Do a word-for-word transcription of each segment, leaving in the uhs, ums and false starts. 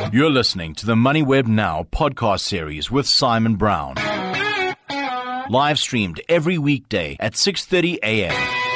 You're listening to the MoneyWeb Now podcast series with Simon Brown. Live streamed every weekday at six thirty a.m.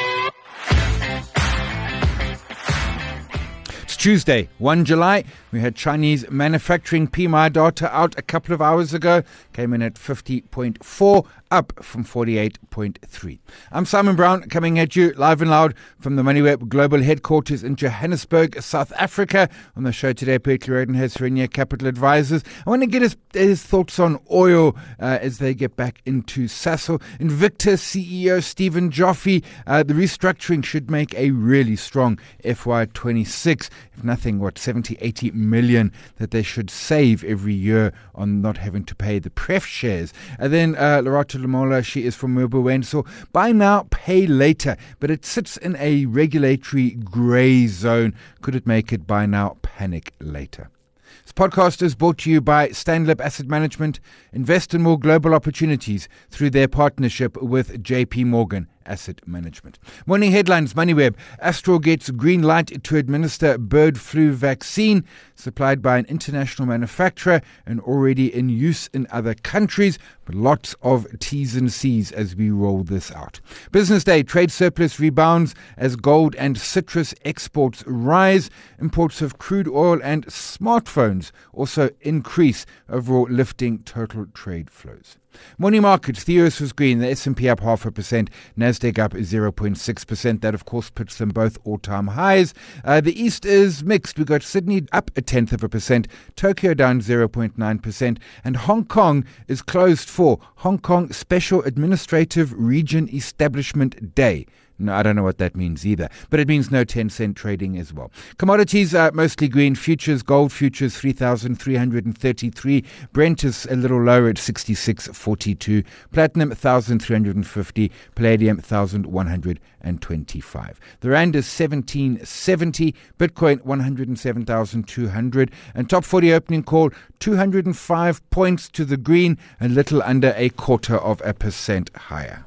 It's Tuesday, the first of July. We had Chinese manufacturing P M I data out a couple of hours ago. Came in at fifty point four, up from forty-eight point three. I'm Simon Brown, coming at you live and loud from the MoneyWeb Global Headquarters in Johannesburg, South Africa. On the show today, Petri Roden has Herenia Capital Advisors. I want to get his, his thoughts on oil uh, as they get back into Sasol. Invicta C E O Stephen Joffe, uh, the restructuring should make a really strong F Y twenty-six. If nothing, what, seventy, eighty million that they should save every year on not having to pay the pref shares. And then uh, Lerato Lamola, she is from Merbuwenso. Buy now, pay later, but it sits in a regulatory grey zone. Could it make it buy now, panic later? This podcast is brought to you by Stanlib Asset Management. Invest in more global opportunities through their partnership with J P Morgan Asset Management. Morning headlines, MoneyWeb. Astral gets green light to administer bird flu vaccine supplied by an international manufacturer and already in use in other countries. But lots of T's and C's as we roll this out. Business day, trade surplus rebounds as gold and citrus exports rise. Imports of crude oil and smartphones also increase, overall lifting total trade flows. Morning markets, the U S was green, the S and P up half a percent, Nasdaq up zero point six percent. That, of course, puts them both all-time highs. Uh, the East is mixed. We've got Sydney up a tenth of a percent, Tokyo down zero point nine percent, and Hong Kong is closed for Hong Kong Special Administrative Region Establishment Day. No, I don't know what that means either, but it means no ten cent trading as well. Commodities are mostly green. Futures, gold futures three thousand three hundred thirty-three. Brent is a little lower at sixty-six forty-two. Platinum one thousand three hundred fifty. Palladium one thousand one hundred twenty-five. The rand is seventeen seventy. Bitcoin one hundred seven thousand two hundred. And top forty opening call two hundred five points to the green, a little under a quarter of a percent higher.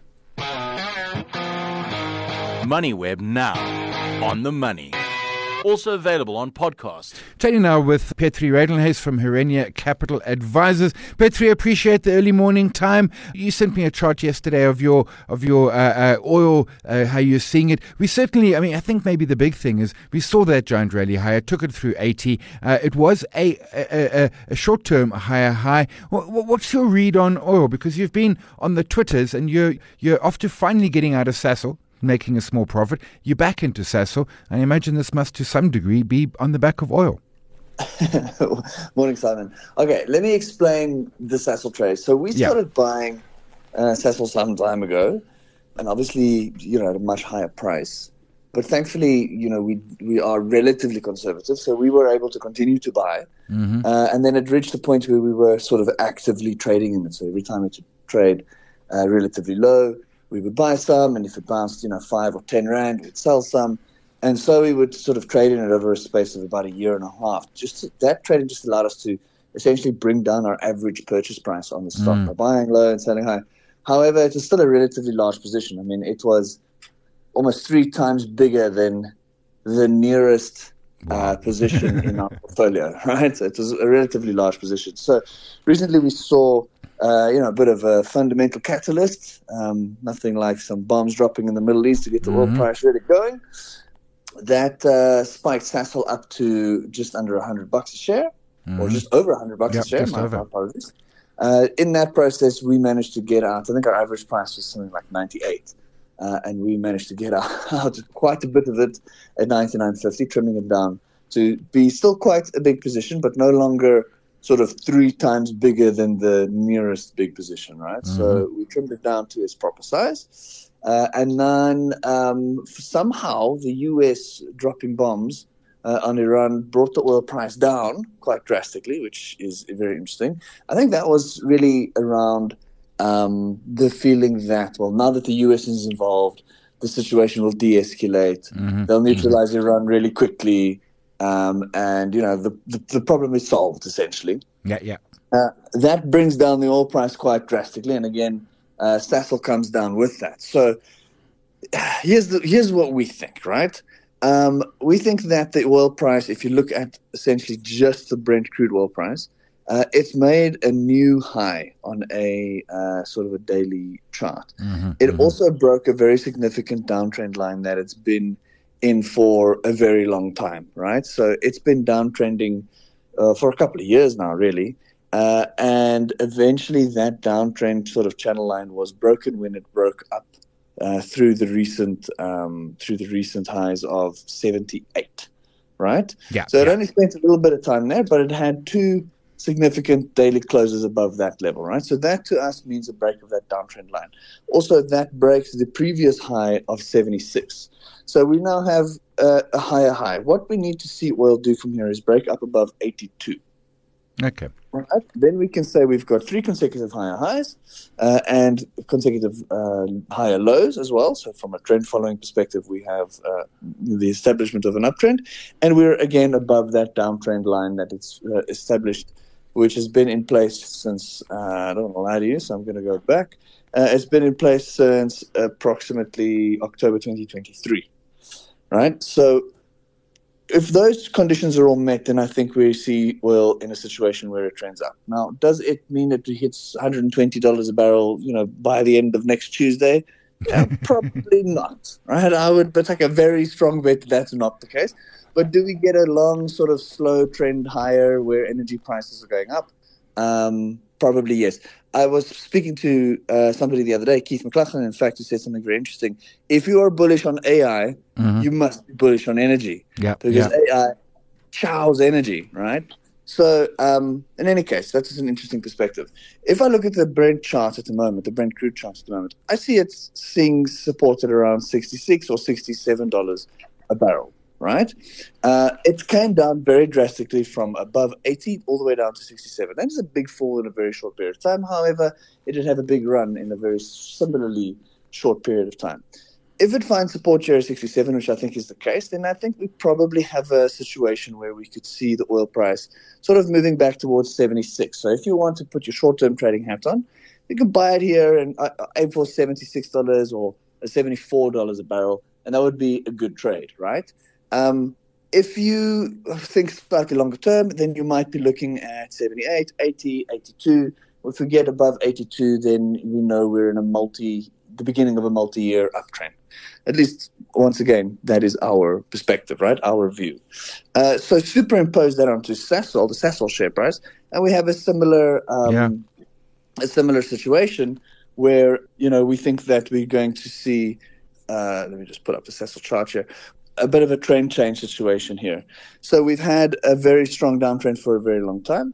MoneyWeb Now, on the money. Also available on podcast. Trading now with Petri Roden from Herenia Capital Advisors. Petri, appreciate the early morning time. You sent me a chart yesterday of your of your uh, uh, oil, uh, how you're seeing it. We certainly, I mean, I think maybe the big thing is we saw that giant rally higher, took it through eighty. Uh, it was a, a, a, a short-term higher high. What, what's your read on oil? Because you've been on the Twitters and you're you're after finally getting out of Sasol, making a small profit, you're back into Sasol. I imagine this must to some degree be on the back of oil. Morning, Simon. Okay, let me explain the Sasol trade. So we started yeah. buying uh, Sasol some time ago, and obviously, you know, at a much higher price. But thankfully, you know, we we are relatively conservative, so we were able to continue to buy. Mm-hmm. Uh, and then it reached a point where we were sort of actively trading in it. So every time it would trade uh, relatively low, we would buy some, and if it bounced, you know, five or ten rand, we'd sell some. And so we would sort of trade in it over a space of about a year and a half. Just to, that trading just allowed us to essentially bring down our average purchase price on the stock mm. by buying low and selling high. However, it was still a relatively large position. I mean, it was almost three times bigger than the nearest uh, position in our portfolio, right? So it was a relatively large position. So recently we saw Uh, you know, a bit of a fundamental catalyst, um, nothing like some bombs dropping in the Middle East to get the mm-hmm. oil price really going. That uh, spiked Sasol up to just under one hundred bucks a share, mm-hmm. or just over one hundred bucks yep, a share. Just my over. apologies. Uh, in that process, we managed to get out, I think our average price was something like ninety-eight, uh, and we managed to get out, out quite a bit of it at ninety-nine fifty, trimming it down to be still quite a big position, but no longer sort of three times bigger than the nearest big position, right? Mm-hmm. So we trimmed it down to its proper size. Uh, and then um, somehow the U S dropping bombs uh, on Iran brought the oil price down quite drastically, which is very interesting. I think that was really around um, the feeling that, well, now that the U S is involved, the situation will de-escalate. Mm-hmm. They'll neutralize mm-hmm. Iran really quickly. Um, and, you know, the, the the problem is solved, essentially. Yeah, yeah. Uh, that brings down the oil price quite drastically. And again, uh, Sasol comes down with that. So here's the here's what we think, right? Um, we think that the oil price, if you look at essentially just the Brent crude oil price, uh, it's made a new high on a uh, sort of a daily chart. Mm-hmm, it mm-hmm. also broke a very significant downtrend line that it's been in for a very long time, right? So it's been downtrending uh, for a couple of years now, really. Uh, and eventually that downtrend sort of channel line was broken when it broke up uh, through the recent um, through the recent highs of seventy-eight, right? Yeah. So it yeah. only spent a little bit of time there, but it had two significant daily closes above that level, right? So that to us means a break of that downtrend line. Also, that breaks the previous high of seventy-six. So we now have uh, a higher high. What we need to see oil do from here is break up above eighty-two. Okay. Right. Then we can say we've got three consecutive higher highs uh, and consecutive uh, higher lows as well. So from a trend following perspective, we have uh, the establishment of an uptrend, and we're again above that downtrend line that it's uh, established, which has been in place since, uh, I don't want to lie to you, so I'm going to go back. Uh, it's been in place since approximately October twenty twenty-three, right? So if those conditions are all met, then I think we see oil in a situation where it trends up. Now, does it mean that it hits one hundred twenty dollars a barrel, you know, by the end of next Tuesday? Uh, probably not, right? I would but take a very strong bet that that's not the case. But do we get a long sort of slow trend higher where energy prices are going up? Um, probably yes. I was speaking to uh, somebody the other day, Keith McLachlan, in fact, who said something very interesting. If you are bullish on A I, mm-hmm. you must be bullish on energy. Yeah, because yeah. A I chows energy, right? So um, in any case, that's just an interesting perspective. If I look at the Brent chart at the moment, the Brent crude chart at the moment, I see it seeing supported around sixty-six or sixty-seven dollars a barrel. Right, uh, it came down very drastically from above eighty all the way down to sixty-seven. That is a big fall in a very short period of time. However, it did have a big run in a very similarly short period of time. If it finds support here at sixty-seven, which I think is the case, then I think we probably have a situation where we could see the oil price sort of moving back towards seventy-six. So if you want to put your short-term trading hat on, you can buy it here and uh, aim for seventy-six dollars or seventy-four dollars a barrel, and that would be a good trade, right? Um, if you think slightly longer term, then you might be looking at seventy-eight, eighty, eighty-two. If we get above eighty-two, then we know we're in a multi, the beginning of a multi-year uptrend. At least, once again, that is our perspective, right? Our view. Uh, so superimpose that onto Sasol, the Sasol share price, and we have a similar, um, yeah. a similar situation where, you know, we think that we're going to see. Uh, let me just put up the Sasol chart here. A bit of a trend change situation here. So we've had a very strong downtrend for a very long time,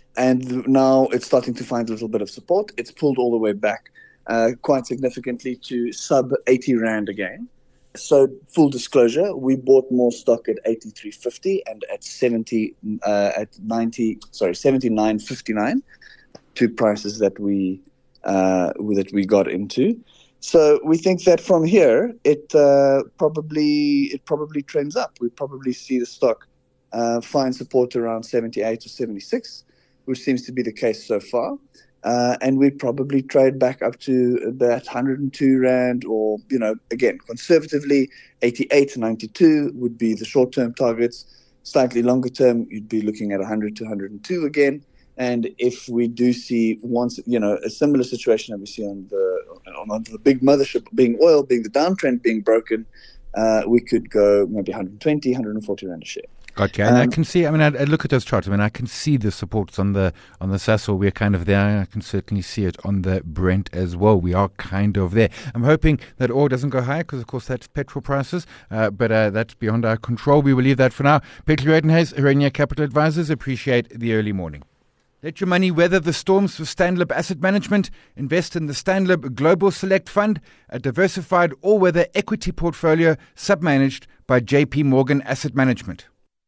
and now it's starting to find a little bit of support. It's pulled all the way back uh, quite significantly to sub eighty rand again. So full disclosure, we bought more stock at eighty-three fifty and at seventy uh, at ninety sorry seventy-nine fifty-nine, two prices that we uh, that we got into. So we think that from here, it uh, probably it probably trends up. We probably see the stock uh, find support around seventy-eight or seventy-six, which seems to be the case so far. Uh, and we probably trade back up to about one hundred two rand, or, you know, again, conservatively, eighty-eight to ninety-two would be the short-term targets. Slightly longer term, you'd be looking at one hundred to one hundred two again. And if we do see once, you know, a similar situation that we see on the on the big mothership being oil, being the downtrend being broken, uh, we could go maybe one hundred twenty, one hundred forty rand a share. Gotcha. And um, I can see, I mean, I, I look at those charts. I mean, I can see the supports on the on the Sasol. We're kind of there. I can certainly see it on the Brent as well. We are kind of there. I'm hoping that oil doesn't go higher because, of course, that's petrol prices. Uh, but uh, that's beyond our control. We will leave that for now. Peter Redenhuis, Hyrenia Capital Advisors, appreciate the early morning. Let your money weather the storms with Stanlib Asset Management. Invest in the Stanlib Global Select Fund, a diversified all-weather equity portfolio submanaged by J P Morgan Asset Management.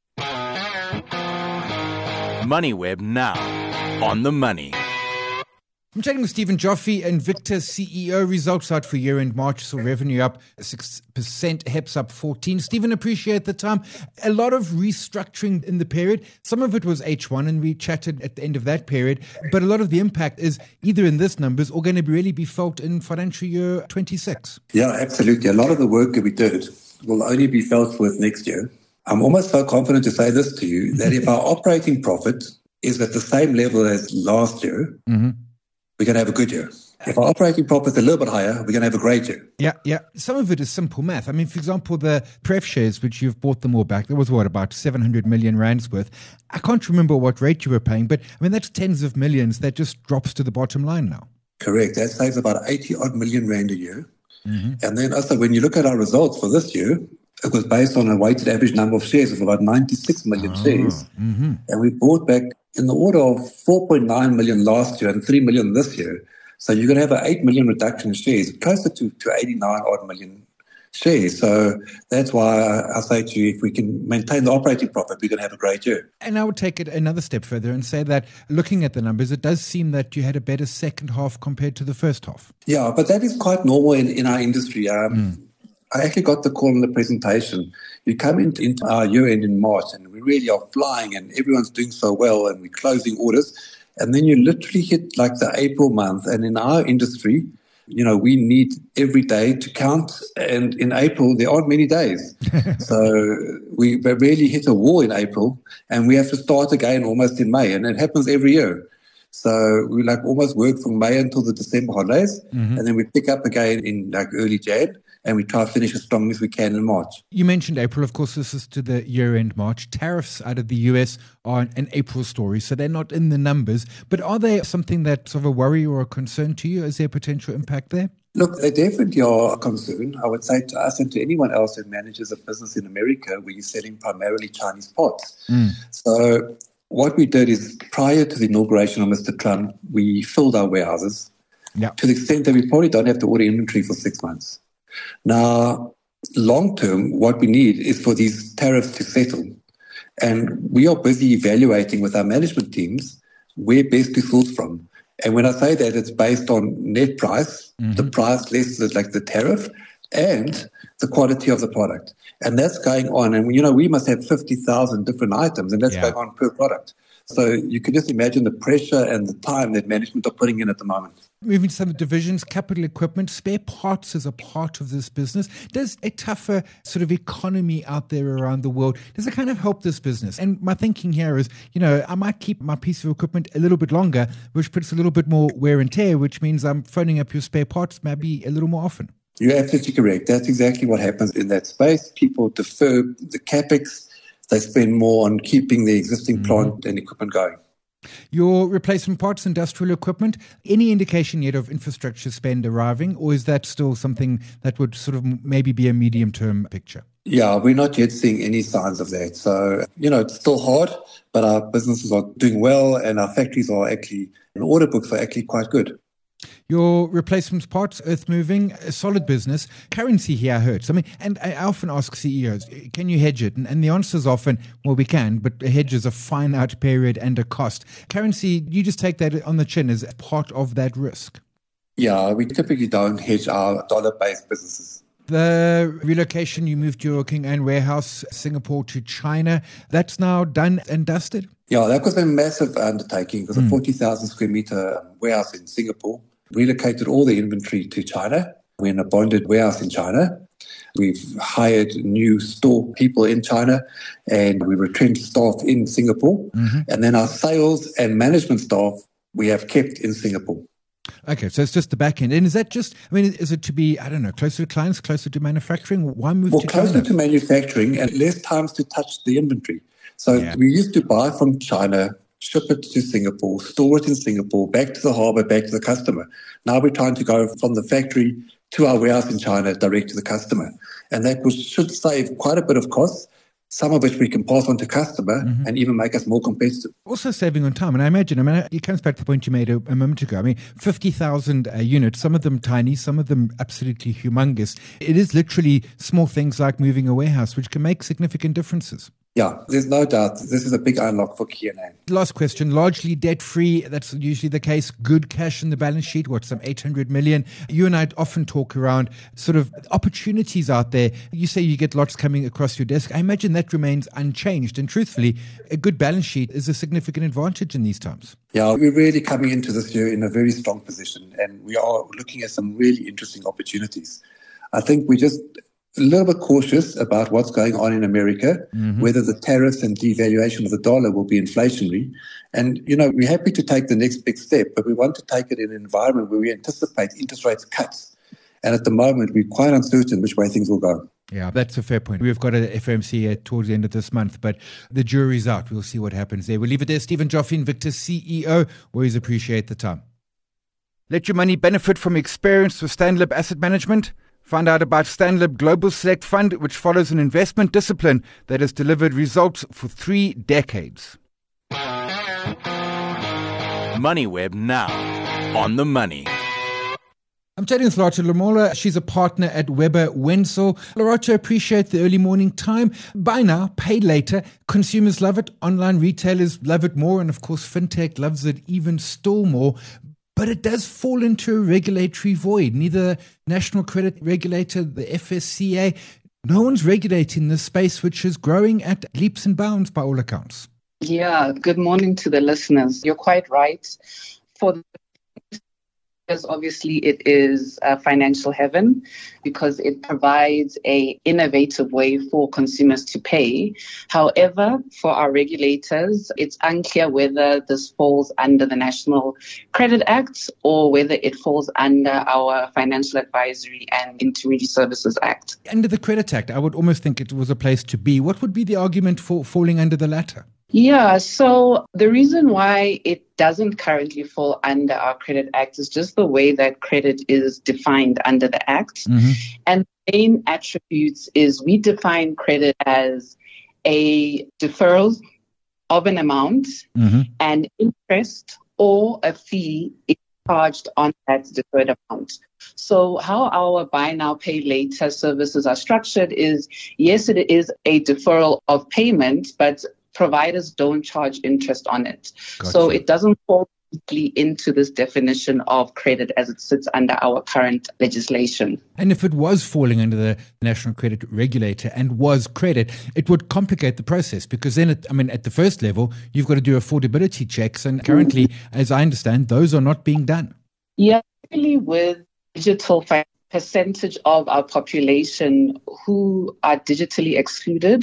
MoneyWeb now on the money. I'm chatting with Stephen Joffe and Victor, C E O. Results out for year-end March, so revenue up six percent, H E P S up fourteen. Stephen, appreciate the time. A lot of restructuring in the period. Some of it was H one, and we chatted at the end of that period. But a lot of the impact is either in this numbers or going to really be felt in financial year twenty-six. Yeah, absolutely. A lot of the work that we did will only be felt with next year. I'm almost so confident to say this to you, that if our operating profit is at the same level as last year, mm-hmm. we're going to have a good year. If our operating profit is a little bit higher, we're going to have a great year. Yeah, yeah. Some of it is simple math. I mean, for example, the pref shares, which you've bought them all back, there was what, about seven hundred million rands worth. I can't remember what rate you were paying, but I mean, that's tens of millions. That just drops to the bottom line now. Correct. That saves about eighty odd million rand a year. Mm-hmm. And then also, when you look at our results for this year, it was based on a weighted average number of shares of about ninety-six million oh, shares. Mm-hmm. And we bought back in the order of four point nine million last year and three million this year. So you're going to have an eight million reduction in shares, closer to, to eighty-nine odd million shares. So that's why I, I say to you, if we can maintain the operating profit, we're going to have a great year. And I would take it another step further and say that looking at the numbers, it does seem that you had a better second half compared to the first half. Yeah, but that is quite normal in, in our industry. Um, mm. I actually got the call in the presentation. You come into, into our year end in March and we really are flying and everyone's doing so well and we're closing orders. And then you literally hit like the April month. And in our industry, you know, we need every day to count. And in April, there aren't many days. So we really hit a wall in April and we have to start again almost in May. And it happens every year. So we like almost work from May until the December holidays. Mm-hmm. And then we pick up again in like early Jan. And we try to finish as strong as we can in March. You mentioned April. Of course, this is to the year-end March. Tariffs out of the U S are an April story, so they're not in the numbers. But are they something that's of a worry or a concern to you? Is there potential impact there? Look, they definitely are a concern. I would say to us and to anyone else that manages a business in America where you're selling primarily Chinese pots. Mm. So what we did is prior to the inauguration of Mister Trump, we filled our warehouses yeah. to the extent that we probably don't have to order inventory for six months. Now, long term, what we need is for these tariffs to settle. And we are busy evaluating with our management teams where best to source from. And when I say that, it's based on net price, mm-hmm. the price less the, like the tariff, and the quality of the product. And that's going on. And, you know, we must have fifty thousand different items, and that's yeah. going on per product. So you can just imagine the pressure and the time that management are putting in at the moment. Moving to some divisions, capital equipment, spare parts is a part of this business. Does a tougher sort of economy out there around the world, does it kind of help this business? And my thinking here is, you know, I might keep my piece of equipment a little bit longer, which puts a little bit more wear and tear, which means I'm phoning up your spare parts maybe a little more often. You're absolutely correct. That's exactly what happens in that space. People defer the capex. They spend more on keeping the existing plant mm-hmm. and equipment going. Your replacement parts, industrial equipment, any indication yet of infrastructure spend arriving, or is that still something that would sort of maybe be a medium-term picture? Yeah, we're not yet seeing any signs of that. So, you know, it's still hard, but our businesses are doing well and our factories are actually, and order books are actually quite good. Your replacement parts, earth moving, a solid business. Currency here hurts. I mean, and I often ask C E Os, can you hedge it? And, and the answer is often, well, we can, but a hedge is a finite period and a cost. Currency, you just take that on the chin as part of that risk. Yeah, we typically don't hedge our dollar-based businesses. The relocation, you moved your King Anne warehouse, Singapore to China, that's now done and dusted? Yeah, that was a massive undertaking. It was mm. a forty thousand square meter warehouse in Singapore. Relocated all the inventory to China. We're in a bonded warehouse in China. We've hired new store people in China and we retrenched staff in Singapore. Mm-hmm. And then our sales and management staff we have kept in Singapore. Okay, so it's just the back end. And is that just, I mean, is it to be, I don't know, closer to clients, closer to manufacturing? Why move well, to China? Well, closer to manufacturing and less times to touch the inventory. So yeah. we used to buy from China, ship it to Singapore, store it in Singapore, back to the harbour, back to the customer. Now we're trying to go from the factory to our warehouse in China, direct to the customer. And that was, should save quite a bit of costs, some of which we can pass on to customer mm-hmm. and even make us more competitive. Also saving on time. And I imagine, I mean, it comes back to the point you made a, a moment ago. I mean, fifty thousand uh, units, some of them tiny, some of them absolutely humongous. It is literally small things like moving a warehouse, which can make significant differences. Yeah, there's no doubt. This is a big unlock for King Anne. Last question. Largely debt-free. That's usually the case. Good cash in the balance sheet. What, some eight hundred million? You and I often talk around sort of opportunities out there. You say you get lots coming across your desk. I imagine that remains unchanged. And truthfully, a good balance sheet is a significant advantage in these times. Yeah, we're really coming into this year in a very strong position. And we are looking at some really interesting opportunities. I think we just... a little bit cautious about what's going on in America, mm-hmm. whether the tariffs and devaluation of the dollar will be inflationary. And, you know, we're happy to take the next big step, but we want to take it in an environment where we anticipate interest rates cuts. And at the moment, we're quite uncertain which way things will go. Yeah, that's a fair point. We've got an F O M C towards the end of this month, but the jury's out. We'll see what happens there. We'll leave it there. Stephen Joffin, Victor C E O. Always appreciate the time. Let your money benefit from experience with Stanlib Asset Management. Find out about Stanlib Global Select Fund, which follows an investment discipline that has delivered results for three decades. MoneyWeb now on the money. I'm chatting with Lerato Lamola. She's a partner at Weber Wenzel. Lerato, appreciate the early morning time. Buy now, pay later. Consumers love it. Online retailers love it more. And of course, fintech loves it even still more. But it does fall into a regulatory void. Neither National Credit Regulator, the F S C A, no one's regulating this space, which is growing at leaps and bounds by all accounts. Yeah, good morning to the listeners. You're quite right. For the obviously it is a financial heaven because it provides a innovative way for consumers to pay. However, for our regulators, it's unclear whether this falls under the National Credit Act or whether it falls under our Financial Advisory and Intermediary Services Act. Under the Credit Act, I would almost think it was a place to be. What would be the argument for falling under the latter? Yeah, so the reason why it doesn't currently fall under our Credit Act is just the way that credit is defined under the Act. Mm-hmm. And the main attributes is we define credit as a deferral of an amount mm-hmm. and interest or a fee is charged on that deferred amount. So how our buy now, pay later services are structured is, yes, it is a deferral of payment, but providers don't charge interest on it. Gotcha. So it doesn't fall deeply into this definition of credit as it sits under our current legislation. And if it was falling under the National Credit Regulator and was credit, it would complicate the process because then, it, I mean, at the first level, you've got to do affordability checks. And currently, mm-hmm. as I understand, those are not being done. Yeah, really with digital finance, percentage of our population who are digitally excluded.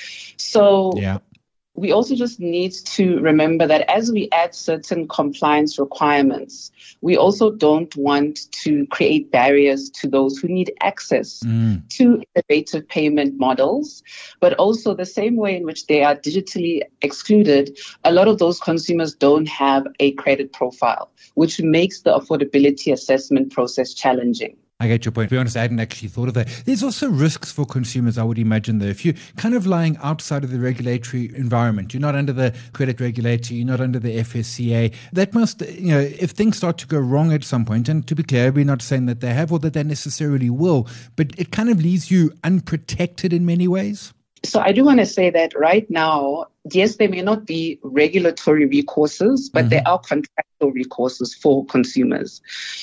So yeah. We also just need to remember that as we add certain compliance requirements, we also don't want to create barriers to those who need access mm. to innovative payment models. But also the same way in which they are digitally excluded, a lot of those consumers don't have a credit profile, which makes the affordability assessment process challenging. I get your point. To be honest, I hadn't actually thought of that. There's also risks for consumers, I would imagine, though. If you're kind of lying outside of the regulatory environment, you're not under the credit regulator, you're not under the F S C A, that must, you know, if things start to go wrong at some point, and to be clear, we're not saying that they have or that they necessarily will, but it kind of leaves you unprotected in many ways. So I do want to say that right now, yes, there may not be regulatory recourses, but mm-hmm. there are contractual recourses for consumers.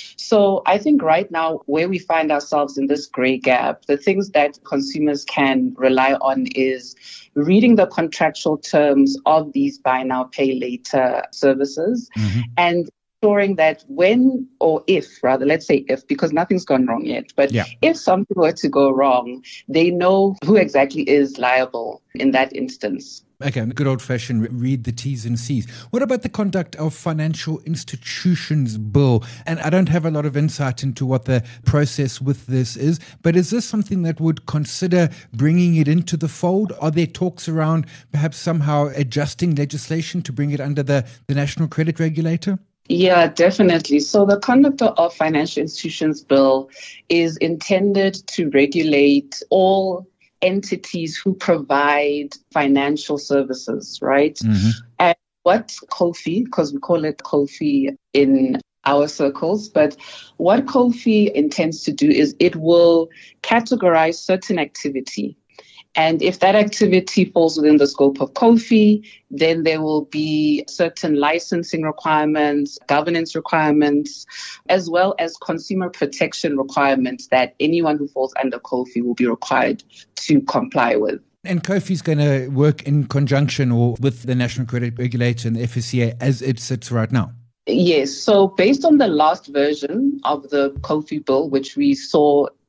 So I think right now where we find ourselves in this gray gap, the things that consumers can rely on is reading the contractual terms of these buy now, pay later services mm-hmm. and ensuring that when or if, rather, let's say if, because nothing's gone wrong yet, but yeah. if something were to go wrong, they know who exactly is liable in that instance. Okay, good old-fashioned read the T's and C's. What about the Conduct of Financial Institutions Bill? And I don't have a lot of insight into what the process with this is, but is this something that would consider bringing it into the fold? Are there talks around perhaps somehow adjusting legislation to bring it under the, the National Credit Regulator? Yeah, definitely. So the Conduct of Financial Institutions Bill is intended to regulate all entities who provide financial services, right? Mm-hmm. And what COFI, because we call it COFI in our circles, but what COFI intends to do is it will categorize certain activity. And if that activity falls within the scope of COFI, then there will be certain licensing requirements, governance requirements, as well as consumer protection requirements that anyone who falls under COFI will be required to comply with. And COFI is going to work in conjunction or with the National Credit Regulator and the F S C A as it sits right now? Yes. So based on the last version of the COFI bill, which we saw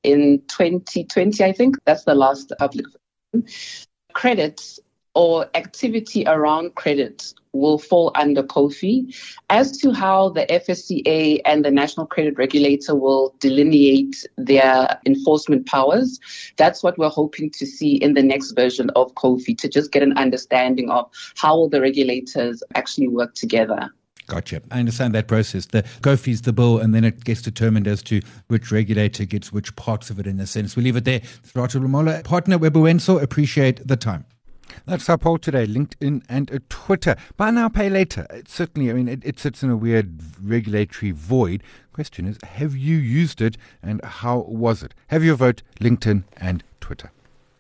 in twenty twenty, I think. That's the last public. Credit or activity around credit will fall under COFI. As to how the F S C A and the National Credit Regulator will delineate their enforcement powers, that's what we're hoping to see in the next version of COFI, to just get an understanding of how will the regulators actually work together. Gotcha. I understand that process. The COFI is the bill, and then it gets determined as to which regulator gets which parts of it in a sense. We'll leave it there. Serato Lumola, partner Webuwenso, appreciate the time. That's our poll today, LinkedIn and uh, Twitter. Buy now, pay later. It certainly, I mean, it, it sits in a weird regulatory void. Question is, have you used it and how was it? Have your vote, LinkedIn and Twitter.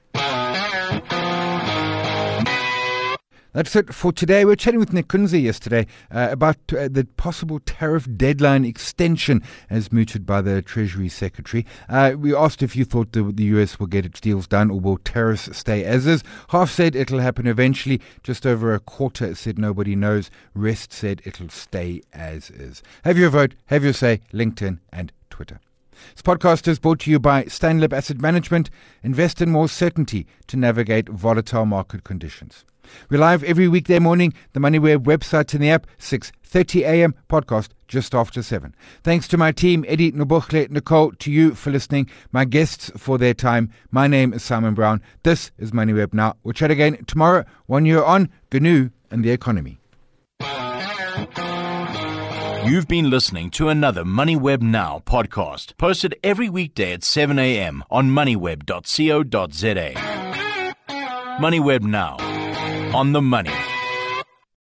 That's it for today. We were chatting with Nekunze yesterday uh, about uh, the possible tariff deadline extension as mooted by the Treasury Secretary. Uh, we asked if you thought the, the U S will get its deals done or will tariffs stay as is. Half said it'll happen eventually. Just over a quarter said nobody knows. Rest said it'll stay as is. Have your vote, have your say, LinkedIn and Twitter. This podcast is brought to you by Stanlib Asset Management. Invest in more certainty to navigate volatile market conditions. We're live every weekday morning, the MoneyWeb website and the app, six thirty a.m. podcast just after seven. Thanks to my team, Eddie, Nobochle, Nicole, to you for listening, my guests for their time. My name is Simon Brown. This is MoneyWeb Now. We'll chat again tomorrow, one year on, G N U and the economy. You've been listening to another MoneyWeb Now podcast, posted every weekday at seven a.m. on moneyweb dot co dot za. MoneyWeb Now. On the money.